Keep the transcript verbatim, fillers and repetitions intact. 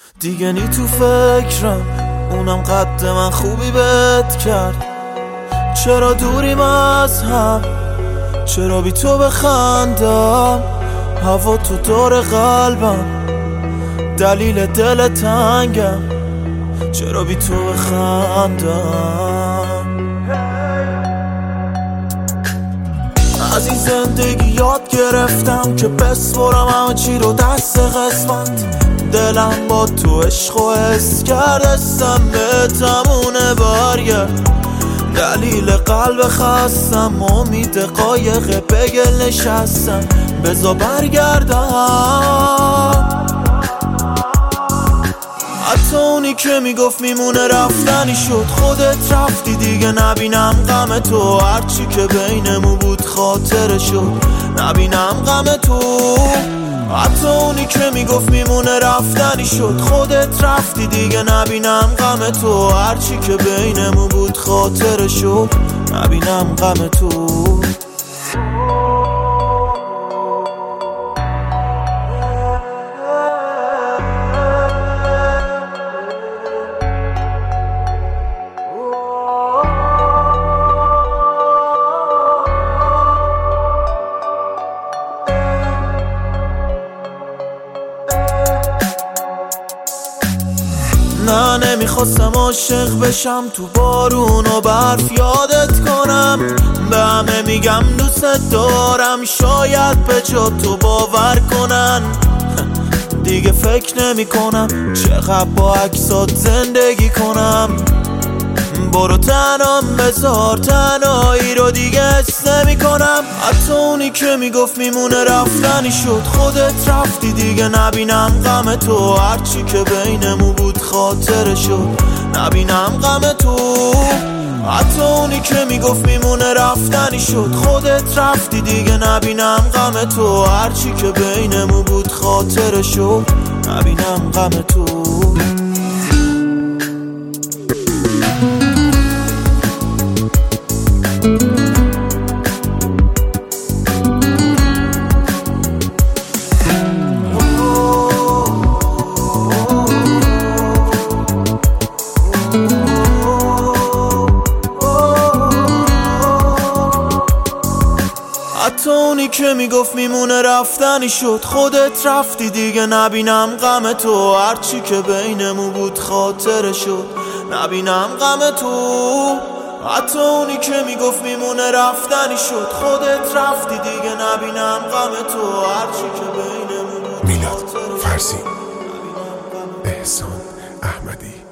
دیگه نی تو فکرم، اونم قد من خوبی بهت کرد. چرا دوریم از هم، چرا بی تو بخندم؟ هوا تو دور قلبم، دلیل دل تنگم. چرا بی تو بخندم؟ از این زندگی یاد گرفتم که بسپرم همه چی رو دست قسمت. دلم با تو عشق و حس کرد، استم به تمونه برگرد. دلیل قلب خستم، امید قایق بگل نشستم. بزا برگردم. حتی اونی که میگفت میمونه رفتنی شد. خودت رفتی دیگه نبینم غم تو، هرچی که بینمون بود خاطره شد. نبینم غم تو. حتی اونی که میگفت میمونه رفتنی شد. خودت رفتی دیگه نبینم غم تو، هرچی که بینمون بود خاطره شد. نبینم غم تو. نه نمیخواستم عاشق بشم، تو بارون و برف یادت کنم. به همه میگم دوست دارم، شاید به جا تو باور کنن. دیگه فکر نمی کنم چقدر با عکسات زندگی کنم. برو تنام بذار، تنهایی رو دیگه حس نمی کنم. حتی اونی که میگفت میمونه رفتنی شد. خودت رفتی دیگه نبینم غم تو، هرچی که بینمون بود خاطره شد. نبینم غم تو. حتی اونی که میگفت میمونه رفتنی شد. خودت رفتی دیگه نبینم غم تو، هرچی که بینمون بود خاطره شد. نبینم غم تو. حتی اونی که میگفت میمونه رفتنی شد. خودت رفتی دیگه نبینم غم تو، هرچی که بینمون بود خاطره شد. نبینم غم تو. حتی اونی که میگفت میمونه رفتنی شد. خودت رفتی دیگه نبینم غم تو، هرچی که بینمون بود. میلاد فرسی، احسان احمدی.